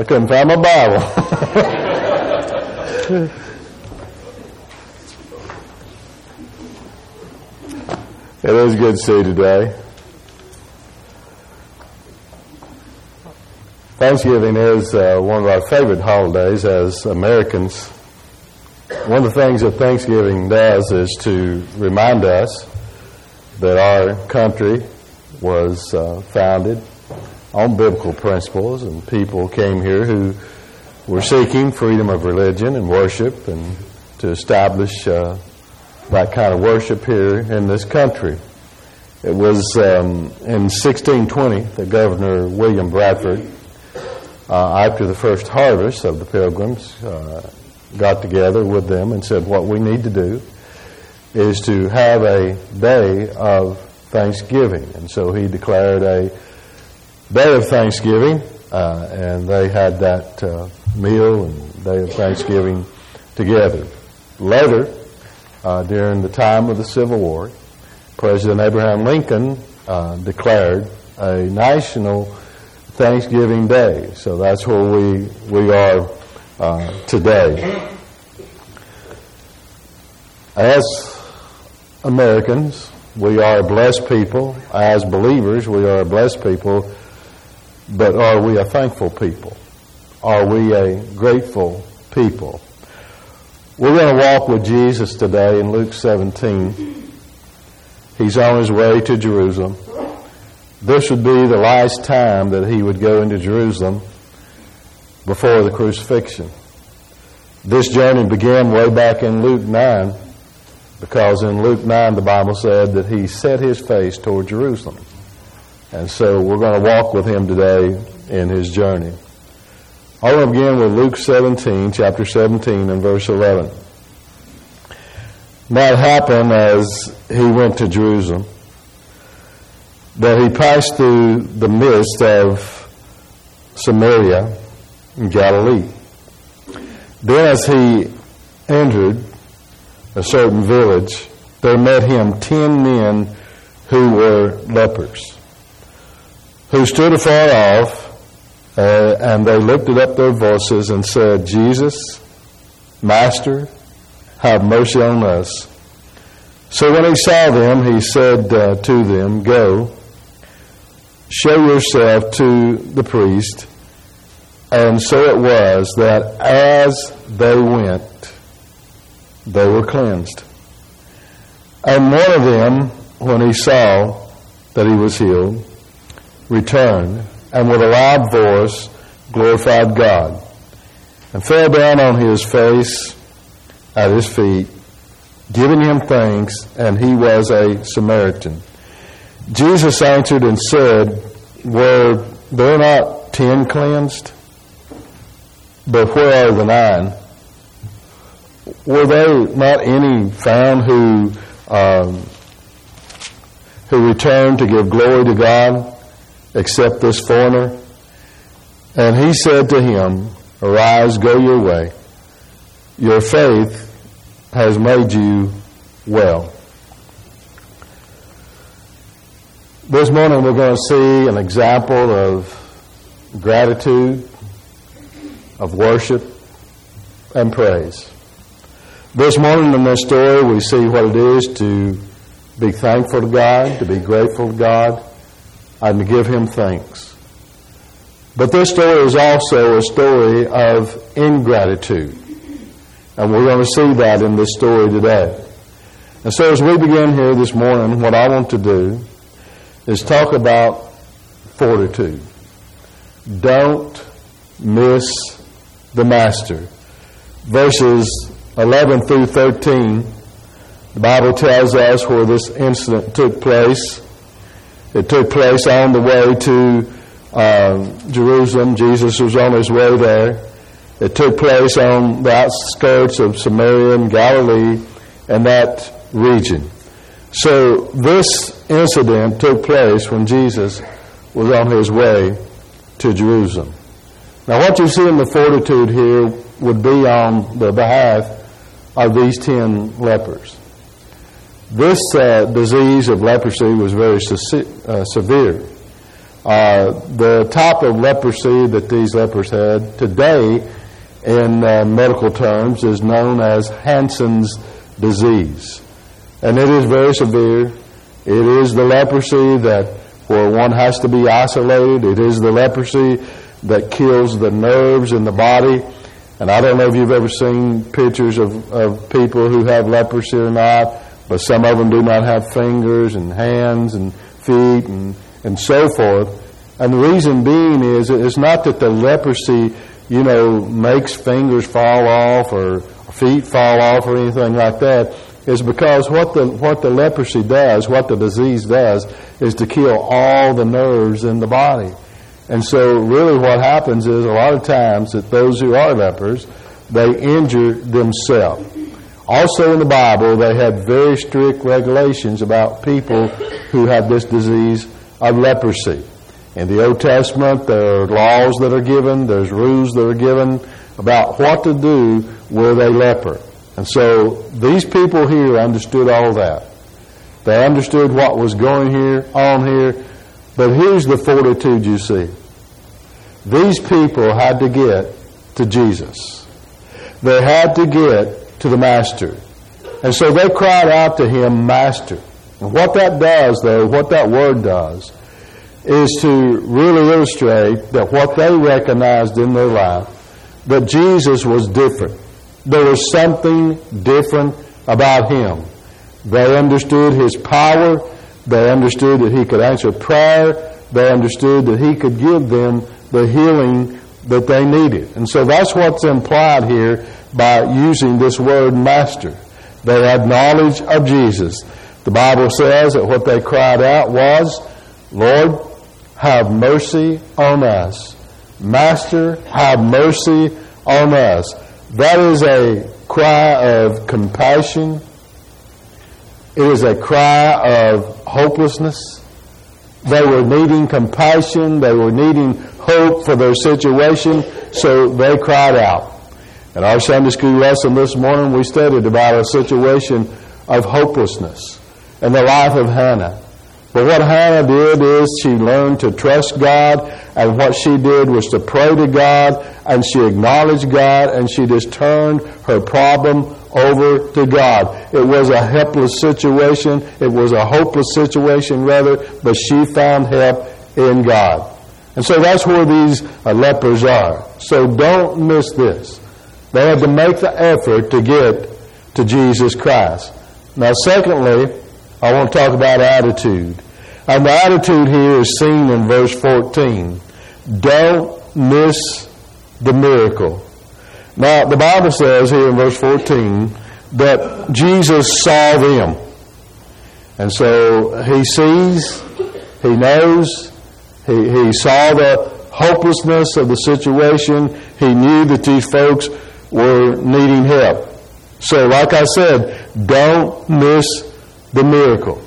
I couldn't find my Bible. It is good to see you today. Thanksgiving is one of our favorite holidays as Americans. One of the things that Thanksgiving does is to remind us that our country was founded on biblical principles, and people came here who were seeking freedom of religion and worship and to establish that kind of worship here in this country. It was in 1620 that Governor William Bradford, after the first harvest of the Pilgrims, got together with them and said, what we need to do is to have a day of Thanksgiving. And so he declared a day of Thanksgiving, and they had that meal and day of Thanksgiving together. Later, during the time of the Civil War, President Abraham Lincoln declared a national Thanksgiving Day. So that's where we are today. As Americans, we are a blessed people. As believers, we are a blessed people. But are we a thankful people? Are we a grateful people? We're going to walk with Jesus today in Luke 17. He's on his way to Jerusalem. This would be the last time that he would go into Jerusalem before the crucifixion. This journey began way back in Luke 9, because in Luke 9 the Bible said that he set his face toward Jerusalem. And so we're going to walk with him today in his journey. I want to begin with Luke 17, chapter 17 and verse 11. Now it happened as he went to Jerusalem that he passed through the midst of Samaria and Galilee. Then as he entered a certain village, there met him 10 men who were lepers, who stood afar off, and they lifted up their voices and said, Jesus, Master, have mercy on us. So when he saw them, he said to them, Go, show yourself to the priest. And so it was that as they went, they were cleansed. And one of them, when he saw that he was healed, returned, and with a loud voice glorified God, and fell down on his face at his feet, giving him thanks, and he was a Samaritan. Jesus answered and said, Were there not 10 cleansed? But where are the 9? Were there not any found who returned to give glory to God, except this foreigner? And he said to him, Arise, go your way. Your faith has made you well. This morning we're going to see an example of gratitude, of worship, and praise. This morning in this story we see what it is to be thankful to God, to be grateful to God, and to give him thanks. But this story is also a story of ingratitude. And we're going to see that in this story today. And so as we begin here this morning, what I want to do is talk about fortitude. Don't miss the master. Verses 11 through 13, the Bible tells us where this incident took place. It took place on the way to Jerusalem. Jesus was on his way there. It took place on the outskirts of Samaria and Galilee and that region. So this incident took place when Jesus was on his way to Jerusalem. Now what you see in the fortitude here would be on the behalf of these 10 lepers. This disease of leprosy was very severe. The type of leprosy that these lepers had today in medical terms is known as Hansen's disease. And it is very severe. It is the leprosy where one has to be isolated. It is the leprosy that kills the nerves in the body. And I don't know if you've ever seen pictures of people who have leprosy or not, but some of them do not have fingers and hands and feet and so forth. And the reason being is it's not that the leprosy, makes fingers fall off or feet fall off or anything like that. It's because what the leprosy does, what the disease does, is to kill all the nerves in the body. And so really what happens is a lot of times that those who are lepers, they injure themselves. Also in the Bible, they had very strict regulations about people who have this disease of leprosy. In the Old Testament, there are laws that are given, there's rules that are given about what to do with a leper. And so these people here understood all that. They understood what was going on here. But here's the fortitude you see. These people had to get to Jesus. They had to get to the Master. And so they cried out to Him, Master. And what that does, though, what that word does, is to really illustrate that what they recognized in their life, that Jesus was different. There was something different about Him. They understood His power. They understood that He could answer prayer. They understood that He could give them the healing that they needed. And so that's what's implied here by using this word Master. They had knowledge of Jesus. The Bible says that what they cried out was, Lord, have mercy on us. Master, have mercy on us. That is a cry of compassion. It is a cry of hopelessness. They were needing compassion. They were needing hope for their situation, so they cried out. In our Sunday school lesson this morning, we studied about a situation of hopelessness in the life of Hannah. But what Hannah did is she learned to trust God, and what she did was to pray to God, and she acknowledged God, and she just turned her problem over to God. It was a helpless situation. It was a hopeless situation, rather, but she found help in God. And so that's where these lepers are. So don't miss this. They had to make the effort to get to Jesus Christ. Now, secondly, I want to talk about attitude. And the attitude here is seen in verse 14. Don't miss the miracle. Now, the Bible says here in verse 14 that Jesus saw them. And so He sees, He knows, He saw the hopelessness of the situation. He knew that these folks were needing help. So, like I said, don't miss the miracle.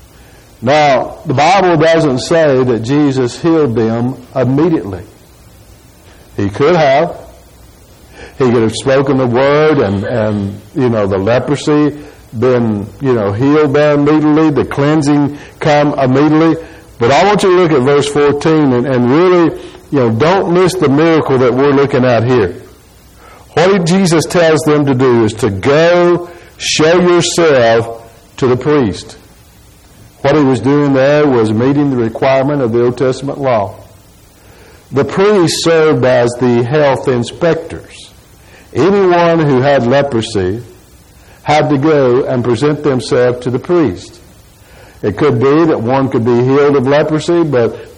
Now, the Bible doesn't say that Jesus healed them immediately. He could have. He could have spoken the word and the leprosy been, healed there immediately, the cleansing come immediately. But I want you to look at verse 14 and really, don't miss the miracle that we're looking at here. What Jesus tells them to do is to go show yourself to the priest. What He was doing there was meeting the requirement of the Old Testament law. The priests served as the health inspectors. Anyone who had leprosy had to go and present themselves to the priest. It could be that one could be healed of leprosy, but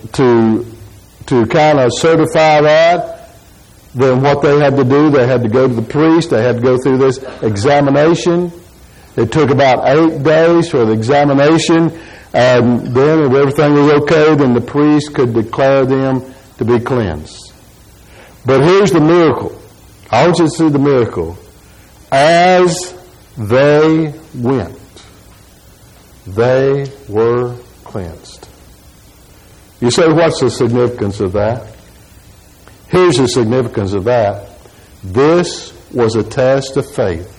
to kind of certify that, then what they had to do, they had to go to the priest. They had to go through this examination. It took about 8 days for the examination, and then if everything was okay, then the priest could declare them to be cleansed. But here's the miracle. I want you to see the miracle. As they went, they were cleansed. You say, what's the significance of that? Here's the significance of that. This was a test of faith.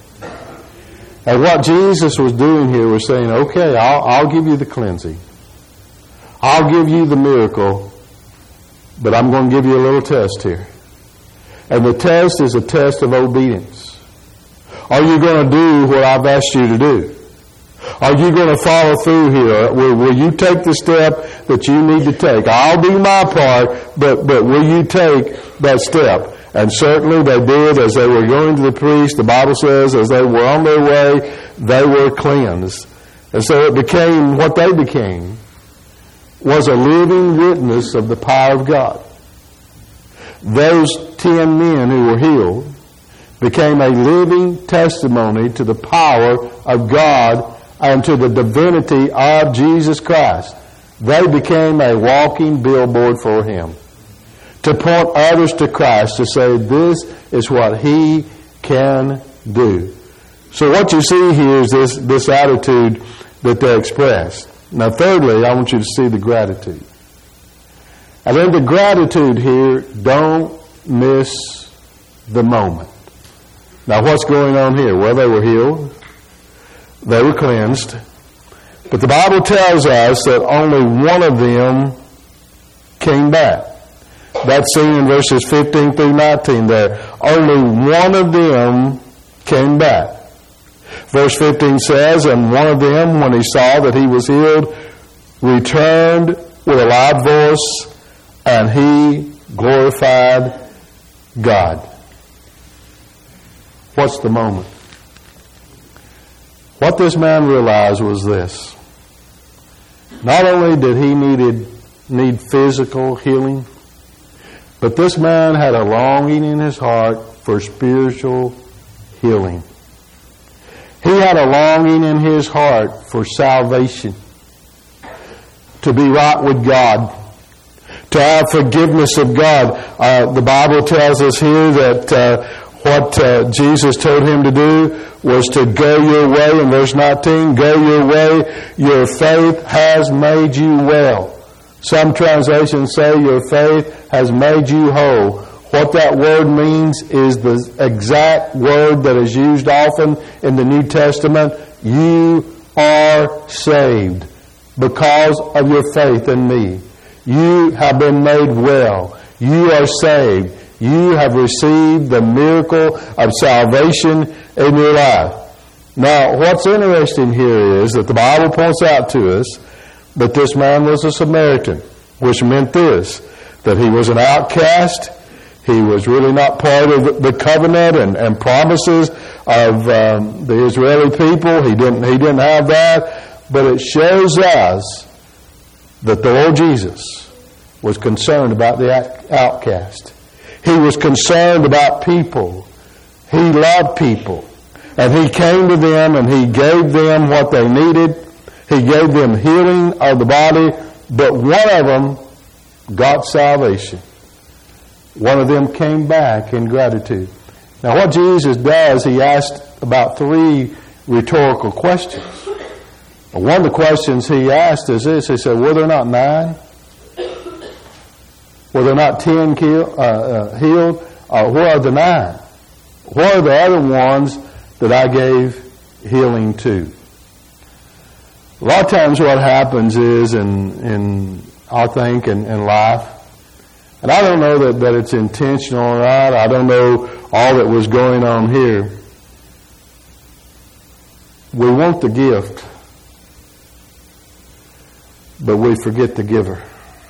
And what Jesus was doing here was saying, okay, I'll give you the cleansing. I'll give you the miracle, but I'm going to give you a little test here. And the test is a test of obedience. Are you going to do what I've asked you to do? Are you going to follow through here? Will you take the step that you need to take? I'll do my part, but will you take that step? And certainly they did. As they were going to the priest, the Bible says, as they were on their way, they were cleansed. And so it became, what they became was a living witness of the power of God. Those 10 men who were healed became a living testimony to the power of God and to the divinity of Jesus Christ. They became a walking billboard for Him, to point others to Christ, to say this is what He can do. So what you see here is this attitude that they expressed. Now thirdly, I want you to see the gratitude. And in the gratitude here, don't miss the moment. Now what's going on here? Well, they were healed. They were cleansed. But the Bible tells us that only one of them came back. That's seen in verses 15 through 19 there. Only one of them came back. Verse 15 says, and one of them, when he saw that he was healed, returned with a loud voice, and he glorified God. What's the moment? What this man realized was this. Not only did he need physical healing, but this man had a longing in his heart for spiritual healing. He had a longing in his heart for salvation, to be right with God, to have forgiveness of God. The Bible tells us here that what Jesus told him to do was to go your way. In verse 19, go your way. Your faith has made you well. Some translations say your faith has made you whole. What that word means is the exact word that is used often in the New Testament. You are saved because of your faith in me. You have been made well. You are saved. You have received the miracle of salvation in your life. Now, what's interesting here is that the Bible points out to us that this man was a Samaritan, which meant this, that he was an outcast. He was really not part of the covenant and promises of the Israeli people. He didn't have that. But it shows us that the Lord Jesus was concerned about the outcast. He was concerned about people. He loved people. And He came to them and He gave them what they needed. He gave them healing of the body. But one of them got salvation. One of them came back in gratitude. Now what Jesus does, He asked about 3 rhetorical questions. One of the questions He asked is this. He said, were there not 9? Were there not 10 healed? Where are the 9? Where are the other ones that I gave healing to? A lot of times what happens is in life, and I don't know that it's intentional or not. I don't know all that was going on here. We want the gift, but we forget the giver.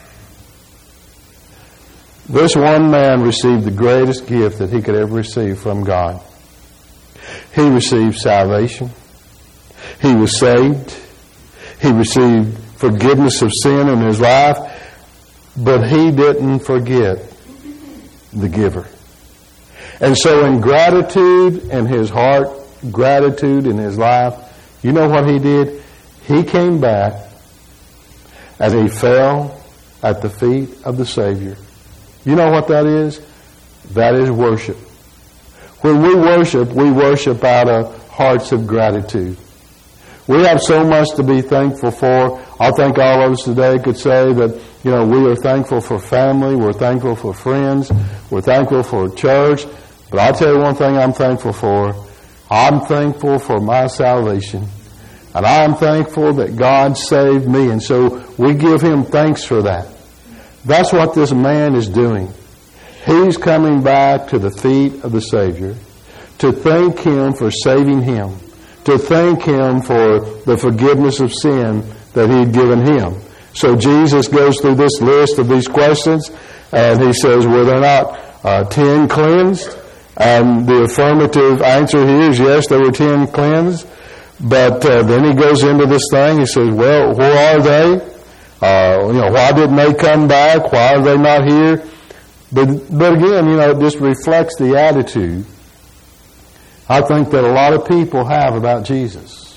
This one man received the greatest gift that he could ever receive from God. He received salvation. He was saved. He received forgiveness of sin in his life. But he didn't forget the giver. And so in gratitude in his heart, gratitude in his life, you know what he did? He came back and he fell at the feet of the Savior. You know what that is? That is worship. When we worship out of hearts of gratitude. We have so much to be thankful for. I think all of us today could say that, we are thankful for family, we're thankful for friends, we're thankful for church. But I'll tell you one thing I'm thankful for. I'm thankful for my salvation. And I'm thankful that God saved me. And so we give Him thanks for that. That's what this man is doing. He's coming back to the feet of the Savior to thank Him for saving him, to thank Him for the forgiveness of sin that He'd given him. So Jesus goes through this list of these questions, and He says, were there not 10 cleansed? And the affirmative answer here is yes, there were 10 cleansed. But then He goes into this thing. He says, well, where are they? Why didn't they come back? Why are they not here? But again, it just reflects the attitude I think that a lot of people have about Jesus.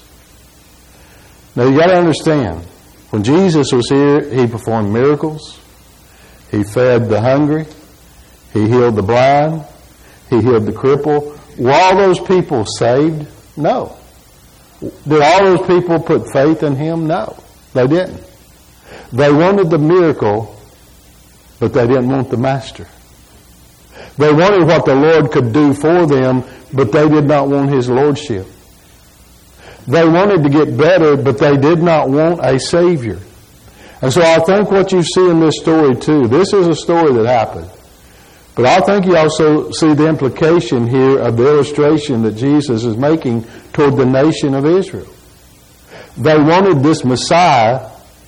Now you got to understand, when Jesus was here, He performed miracles. He fed the hungry. He healed the blind. He healed the cripple. Were all those people saved? No. Did all those people put faith in Him? No, they didn't. They wanted the miracle, but they didn't want the Master. They wanted what the Lord could do for them, but they did not want His Lordship. They wanted to get better, but they did not want a Savior. And so I think what you see in this story too, this is a story that happened. But I think you also see the implication here of the illustration that Jesus is making toward the nation of Israel. They wanted this Messiah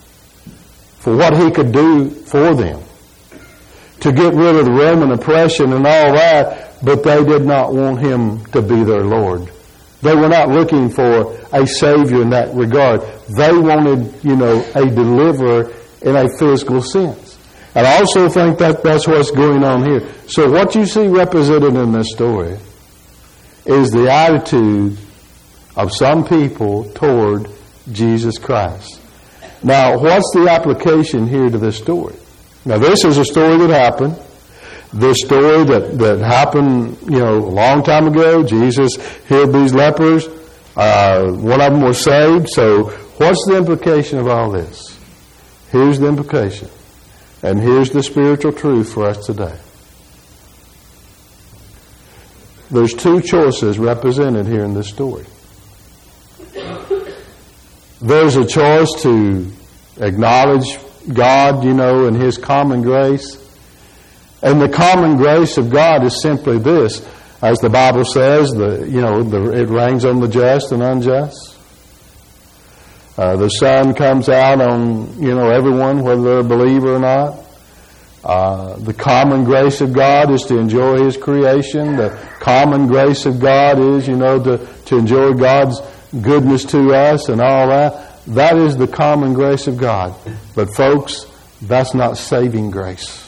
for what He could do for them, to get rid of the Roman oppression and all that, but they did not want Him to be their Lord. They were not looking for a Savior in that regard. They wanted, a deliverer in a physical sense. And I also think that that's what's going on here. So what you see represented in this story is the attitude of some people toward Jesus Christ. Now, what's the application here to this story? Now, this is a story that happened. This story that happened, a long time ago. Jesus healed these lepers. One of them was saved. So what's the implication of all this? Here's the implication. And here's the spiritual truth for us today. There's two choices represented here in this story. There's a choice to acknowledge God, and His common grace. And the common grace of God is simply this. As the Bible says, it rains on the just and unjust. The sun comes out on, everyone, whether they're a believer or not. The common grace of God is to enjoy His creation. The common grace of God is, to enjoy God's goodness to us and all that. That is the common grace of God. But folks, that's not saving grace.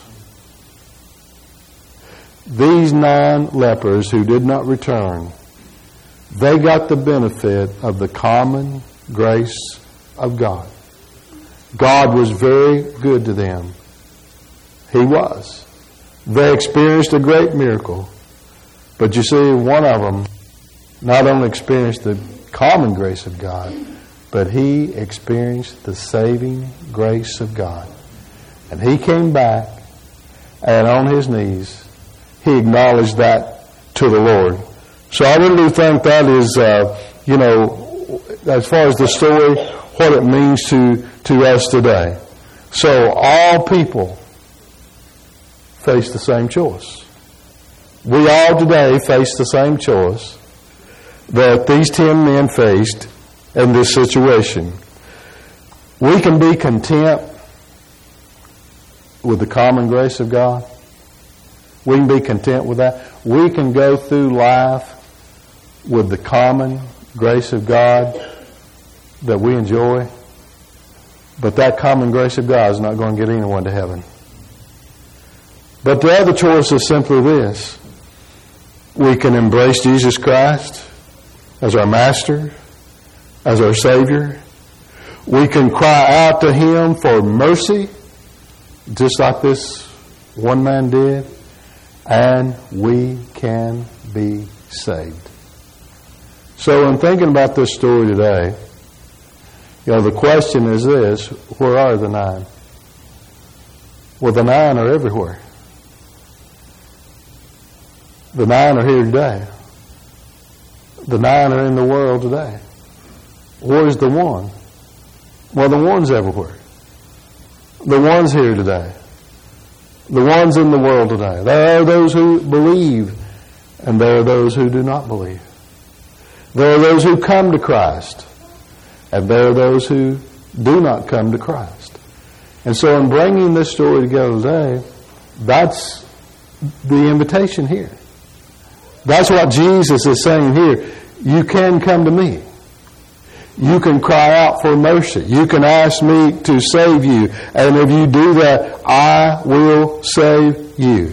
These 9 lepers who did not return, they got the benefit of the common grace of God. God was very good to them. He was. They experienced a great miracle. But you see, one of them not only experienced the common grace of God, but he experienced the saving grace of God. And he came back, and on his knees, he acknowledged that to the Lord. So I really do think that is, as far as the story, what it means to us today. So all people face the same choice. We all today face the same choice that these 10 men faced in this situation. We can be content with the common grace of God. We can be content with that. We can go through life with the common grace of God that we enjoy. But that common grace of God is not going to get anyone to heaven. But the other choice is simply this. We can embrace Jesus Christ as our Master, as our Savior. We can cry out to Him for mercy, just like this one man did, and we can be saved. So in thinking about this story today, the question is this: where are the 9? Well, the 9 are everywhere. The 9 are here today. The 9 are in the world today. Where's the one? Well, the one's everywhere. The one's here today. The one's in the world today. There are those who believe, and there are those who do not believe. There are those who come to Christ, and there are those who do not come to Christ. And so in bringing this story together today, that's the invitation here. That's what Jesus is saying here. You can come to me. You can cry out for mercy. You can ask me to save you. And if you do that, I will save you.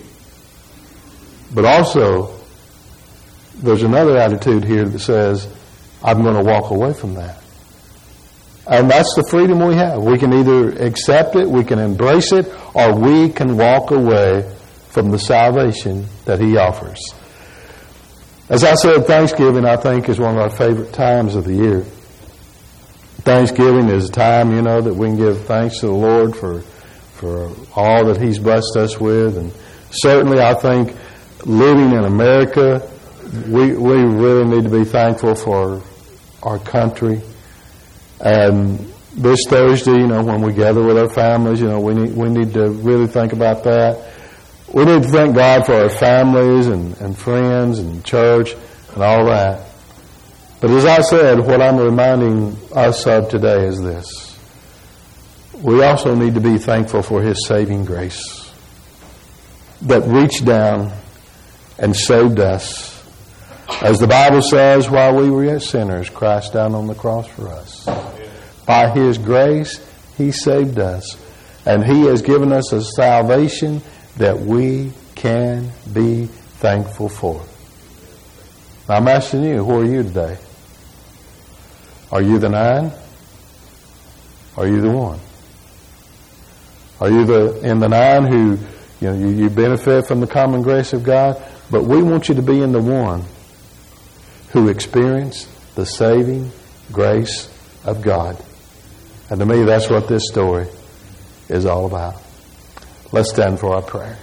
But also, there's another attitude here that says, I'm going to walk away from that. And that's the freedom we have. We can either accept it, we can embrace it, or we can walk away from the salvation that He offers. As I said, Thanksgiving, I think, is one of our favorite times of the year. Thanksgiving is a time, that we can give thanks to the Lord for all that He's blessed us with. And certainly, I think, living in America, we really need to be thankful for our country. And this Thursday, when we gather with our families, we need to really think about that. We need to thank God for our families and friends and church and all that. But as I said, what I'm reminding us of today is this. We also need to be thankful for His saving grace that reached down and saved us. As the Bible says, while we were yet sinners, Christ died on the cross for us. By His grace, He saved us. And He has given us a salvation that we can be thankful for. Now, I'm asking you, who are you today? Are you the 9? Are you the 1? Are you in the 9 who, you benefit from the common grace of God? But we want you to be in the 1 who experienced the saving grace of God. And to me, that's what this story is all about. Let's stand for our prayer.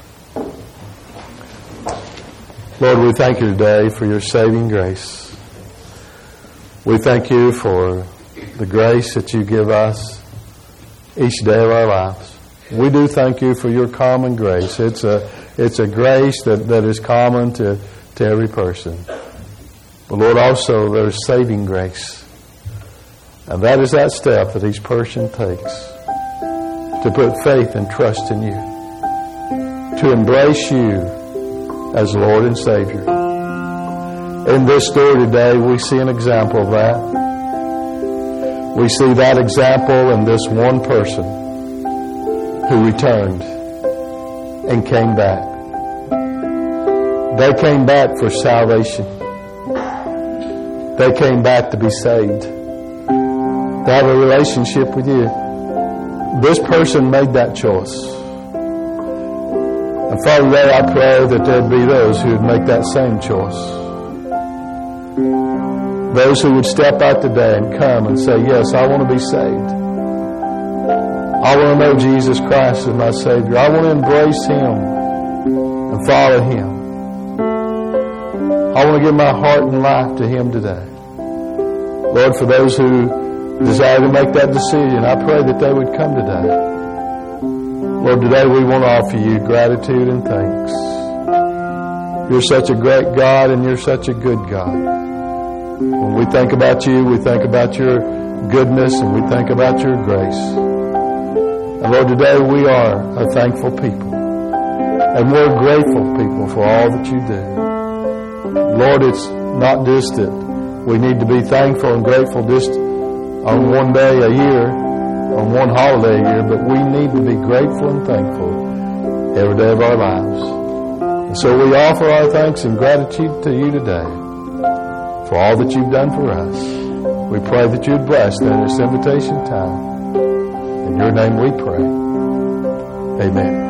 Lord, we thank you today for your saving grace. We thank you for the grace that you give us each day of our lives. We do thank you for your common grace. It's a grace that is common to every person. But Lord, also there's saving grace. And that is that step that each person takes to put faith and trust in you, to embrace you as Lord and Savior. In this story today, we see an example of that. We see that example in this one person who returned and came back. They came back for salvation. They came back to be saved, to have a relationship with you. This person made that choice. And Father, today I pray that there'd be those who would make that same choice. Those who would step out today and come and say, yes, I want to be saved. I want to know Jesus Christ as my Savior. I want to embrace Him and follow Him. I want to give my heart and life to Him today. Lord, for those who desire to make that decision, I pray that they would come today. Lord, today we want to offer you gratitude and thanks. You're such a great God and you're such a good God. When we think about you, we think about your goodness and we think about your grace. And Lord, today we are a thankful people. And we're grateful people for all that you do. Lord, it's not just that we need to be thankful and grateful just on one day a year, on one holiday a year, but we need to be grateful and thankful every day of our lives. And so we offer our thanks and gratitude to you today for all that you've done for us. We pray that you'd bless during this invitation time. In your name we pray. Amen.